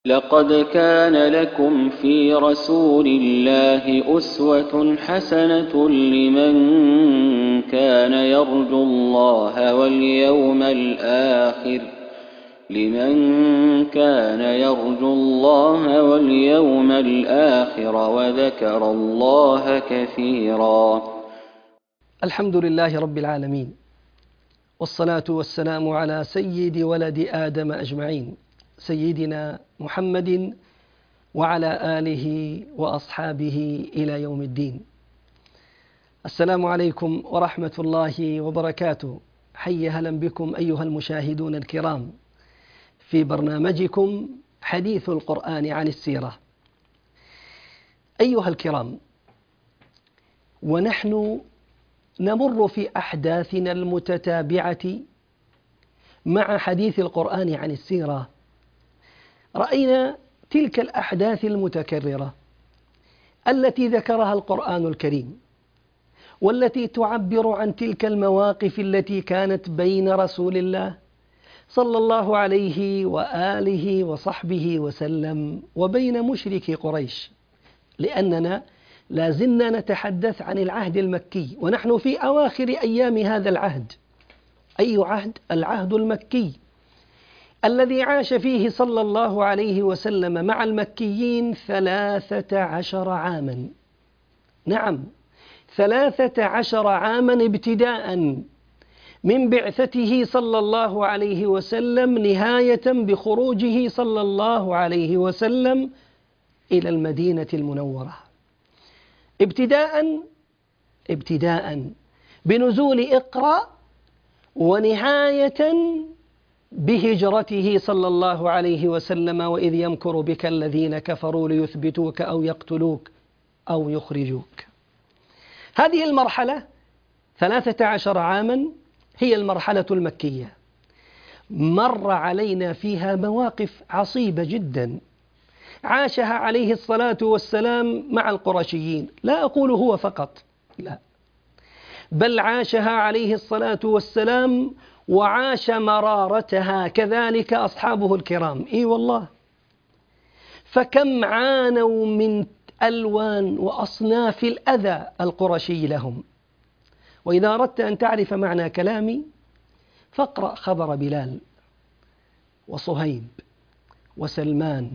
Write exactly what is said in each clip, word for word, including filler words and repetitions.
لقد كان لكم في رسول الله أسوة حسنة لمن كان يرجو الله واليوم الآخر لمن كان يرجو الله واليوم الآخر وذكر الله كثيرا. الحمد لله رب العالمين، والصلاة والسلام على سيد ولد آدم أجمعين، سيدنا محمد وعلى آله وأصحابه إلى يوم الدين. السلام عليكم ورحمة الله وبركاته. حي هلا بكم أيها المشاهدون الكرام في برنامجكم حديث القرآن عن السيرة. أيها الكرام، ونحن نمر في أحداثنا المتتابعة مع حديث القرآن عن السيرة، رأينا تلك الأحداث المتكررة التي ذكرها القرآن الكريم، والتي تعبر عن تلك المواقف التي كانت بين رسول الله صلى الله عليه وآله وصحبه وسلم وبين مشركي قريش، لأننا لا زلنا نتحدث عن العهد المكي، ونحن في أواخر أيام هذا العهد. أي عهد؟ العهد المكي الذي عاش فيه صلى الله عليه وسلم مع المكيين ثلاثة عشر عاما. نعم، ثلاثة عشر عاما ابتداء من بعثته صلى الله عليه وسلم نهاية بخروجه صلى الله عليه وسلم إلى المدينة المنورة، ابتداء ابتداء بنزول اقرأ، ونهاية بهجرته صلى الله عليه وسلم وإذ يمكر بك الذين كفروا ليثبتوك أو يقتلوك أو يخرجوك. هذه المرحلة ثلاثة عشر عاما هي المرحلة المكية. مر علينا فيها مواقف عصيبة جدا عاشها عليه الصلاة والسلام مع القرشيين، لا أقول هو فقط، لا، بل عاشها عليه الصلاة والسلام وعاش مرارتها كذلك أصحابه الكرام. إي والله، فكم عانوا من ألوان وأصناف الأذى القرشي لهم. وإذا أردت أن تعرف معنى كلامي فاقرأ خبر بلال وصهيب وسلمان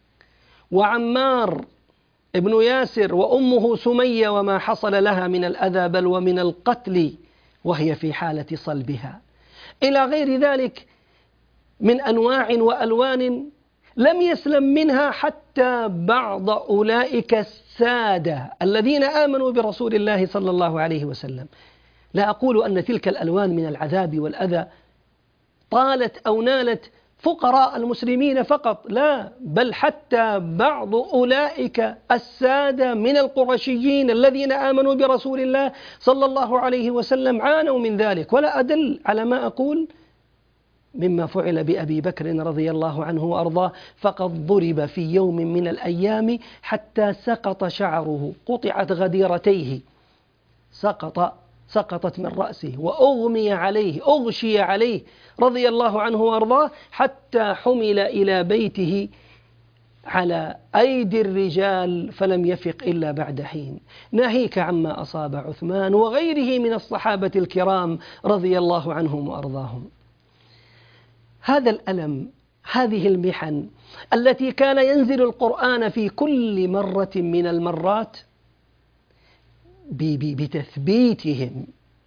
وعمار ابن ياسر وأمه سمية وما حصل لها من الأذى بل ومن القتل وهي في حالة صلبها، إلى غير ذلك من أنواع وألوان لم يسلم منها حتى بعض أولئك السادة الذين آمنوا برسول الله صلى الله عليه وسلم. لا أقول أن تلك الألوان من العذاب والأذى طالت أو نالت فقراء المسلمين فقط، لا، بل حتى بعض أولئك السادة من القرشيين الذين آمنوا برسول الله صلى الله عليه وسلم عانوا من ذلك. ولا أدل على ما أقول مما فعل بأبي بكر رضي الله عنه وأرضاه، فقد ضرب في يوم من الأيام حتى سقط شعره، قطعت غديرتيه، سقط سقطت من رأسه وأغمي عليه، أغشي عليه رضي الله عنه وأرضاه، حتى حمل إلى بيته على أيدي الرجال فلم يفق إلا بعد حين. ناهيك عما أصاب عثمان وغيره من الصحابة الكرام رضي الله عنهم وأرضاهم. هذا الألم، هذه المحن التي كان ينزل القرآن في كل مرة من المرات بتثبيتهم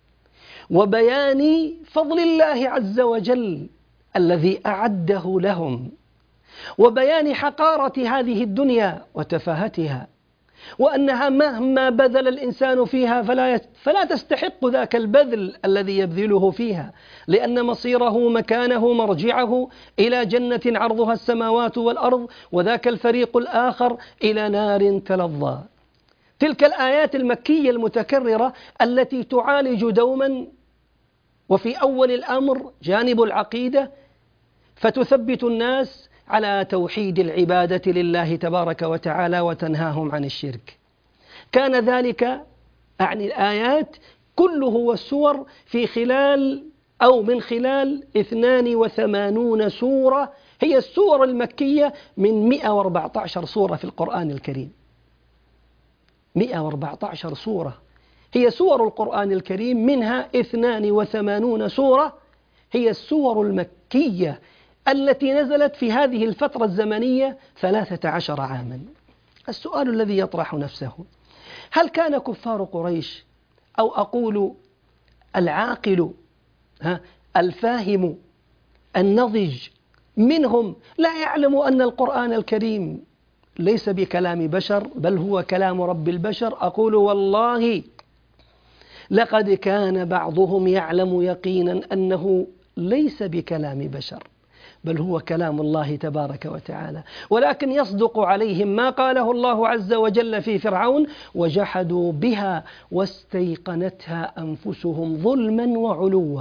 وبيان فضل الله عز وجل الذي أعده لهم، وبيان حقارة هذه الدنيا وتفاهتها، وأنها مهما بذل الإنسان فيها فلا فلا تستحق ذاك البذل الذي يبذله فيها، لأن مصيره مكانه مرجعه إلى جنة عرضها السماوات والأرض، وذاك الفريق الآخر إلى نار تلظى. تلك الآيات المكية المتكررة التي تعالج دوما وفي أول الأمر جانب العقيدة، فتثبت الناس على توحيد العبادة لله تبارك وتعالى وتنهاهم عن الشرك. كان ذلك أعني الآيات كله والسور في خلال أو من خلال اثنان وثمانون سورة هي السور المكية من مئة وأربعة عشر سورة في القرآن الكريم. مئة وأربعة عشر سورة هي سور القرآن الكريم، منها اثنان وثمانون سورة هي السور المكية التي نزلت في هذه الفترة الزمنية ثلاثة عشر عاما. السؤال الذي يطرح نفسه: هل كان كفار قريش، أو أقول العاقل الفاهم النضج منهم، لا يعلم أن القرآن الكريم ليس بكلام بشر بل هو كلام رب البشر؟ أقول والله لقد كان بعضهم يعلم يقينا أنه ليس بكلام بشر بل هو كلام الله تبارك وتعالى، ولكن يصدق عليهم ما قاله الله عز وجل في فرعون: وجحدوا بها واستيقنتها أنفسهم ظلما وعلوا.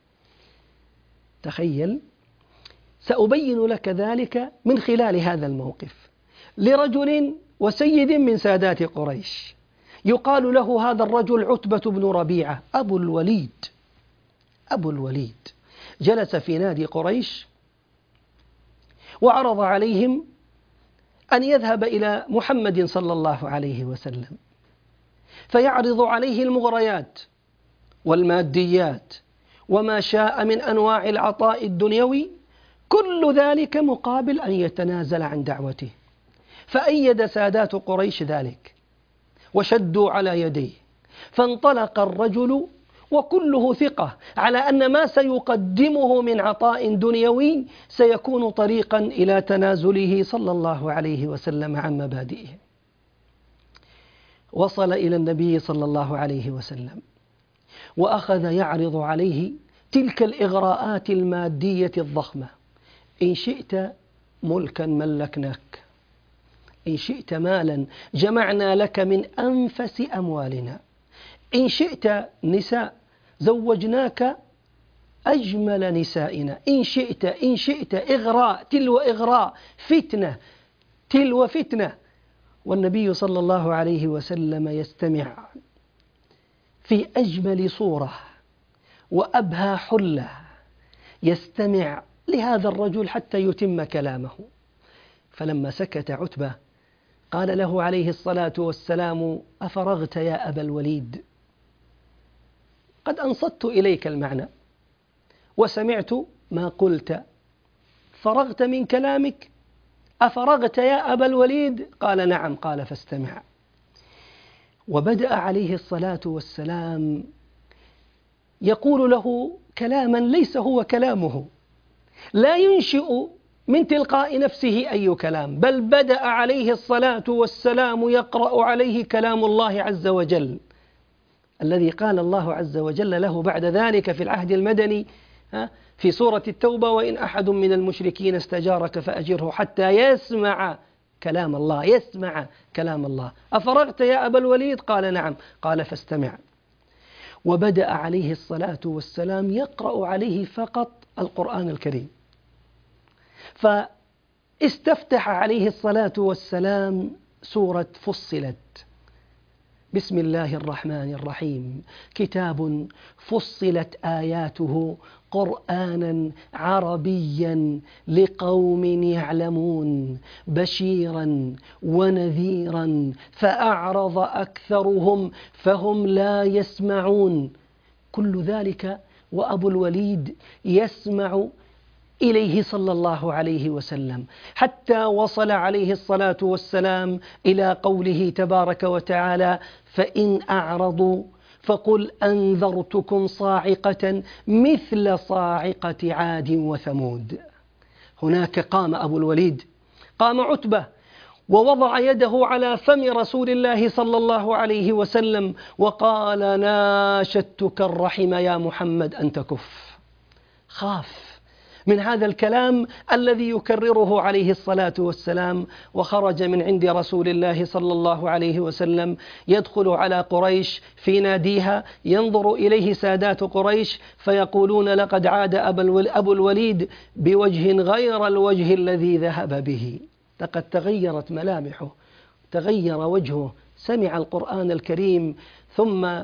تخيل، سأبين لك ذلك من خلال هذا الموقف لرجل وسيد من سادات قريش، يقال له هذا الرجل عتبة بن ربيعة أبو الوليد. أبو الوليد جلس في نادي قريش وعرض عليهم أن يذهب إلى محمد صلى الله عليه وسلم فيعرض عليه المغريات والماديات وما شاء من أنواع العطاء الدنيوي، كل ذلك مقابل أن يتنازل عن دعوته. فأيد سادات قريش ذلك وشدوا على يديه، فانطلق الرجل وكله ثقة على أن ما سيقدمه من عطاء دنيوي سيكون طريقا إلى تنازله صلى الله عليه وسلم عن مبادئه. وصل إلى النبي صلى الله عليه وسلم وأخذ يعرض عليه تلك الإغراءات المادية الضخمة: إن شئت ملكا ملكناك، إن شئت مالا جمعنا لك من أنفس أموالنا، إن شئت نساء زوجناك أجمل نسائنا، إن شئت إن شئت إغراء تلو إغراء، فتنة تلو فتنة. والنبي صلى الله عليه وسلم يستمع في أجمل صورة وأبهى حلة، يستمع لهذا الرجل حتى يتم كلامه. فلما سكت عتبة قال له عليه الصلاة والسلام: أفرغت يا أبا الوليد؟ قد أنصت إليك المعنى وسمعت ما قلت، فرغت من كلامك؟ أفرغت يا أبا الوليد؟ قال: نعم. قال: فاستمع. وبدأ عليه الصلاة والسلام يقول له كلاما ليس هو كلامه، لا ينشئ من تلقاء نفسه أي كلام، بل بدأ عليه الصلاة والسلام يقرأ عليه كلام الله عز وجل الذي قال الله عز وجل له بعد ذلك في العهد المدني في سورة التوبة: وإن أحد من المشركين استجارك فأجره حتى يسمع كلام الله. يسمع كلام الله. أفرغت يا أبا الوليد؟ قال: نعم. قال: فاستمع. وبدأ عليه الصلاة والسلام يقرأ عليه فقط القرآن الكريم، فاستفتح عليه الصلاة والسلام سورة فصلت: بسم الله الرحمن الرحيم، كتاب فصلت آياته قرآنا عربيا لقوم يعلمون بشيرا ونذيرا فأعرض أكثرهم فهم لا يسمعون. كل ذلك وأبو الوليد يسمع إليه صلى الله عليه وسلم، حتى وصل عليه الصلاة والسلام إلى قوله تبارك وتعالى: فإن أعرضوا فقل أنذرتكم صاعقة مثل صاعقة عاد وثمود. هناك قام أبو الوليد، قام عتبة ووضع يده على فم رسول الله صلى الله عليه وسلم وقال: ناشدتك الرحم يا محمد أن تكف. خاف من هذا الكلام الذي يكرره عليه الصلاة والسلام، وخرج من عند رسول الله صلى الله عليه وسلم يدخل على قريش في ناديها، ينظر إليه سادات قريش فيقولون: لقد عاد أبو الوليد بوجه غير الوجه الذي ذهب به، لقد تغيرت ملامحه، تغير وجهه، سمع القرآن الكريم ثم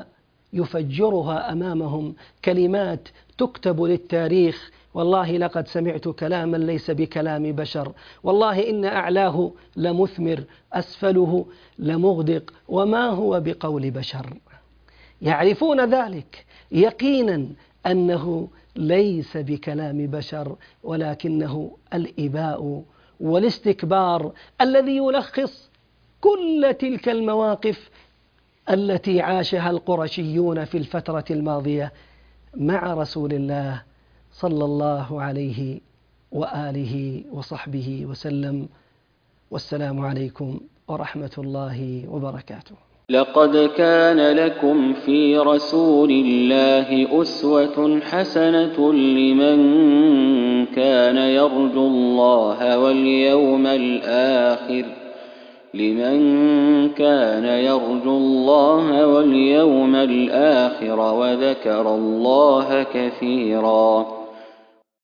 يفجرها أمامهم كلمات تكتب للتاريخ. والله لقد سمعت كلاما ليس بكلام بشر، والله إن أعلاه لمثمر أسفله لمغدق وما هو بقول بشر. يعرفون ذلك يقينا أنه ليس بكلام بشر، ولكنه الإباء والاستكبار الذي يلخص كل تلك المواقف التي عاشها القرشيون في الفترة الماضية مع رسول الله صلى الله عليه وآله وصحبه وسلم. والسلام عليكم ورحمة الله وبركاته. لقد كان لكم في رسول الله أسوة حسنة لمن كان يرجو الله واليوم الآخر لمن كان يرجو الله واليوم الآخر وذكر الله كثيرا.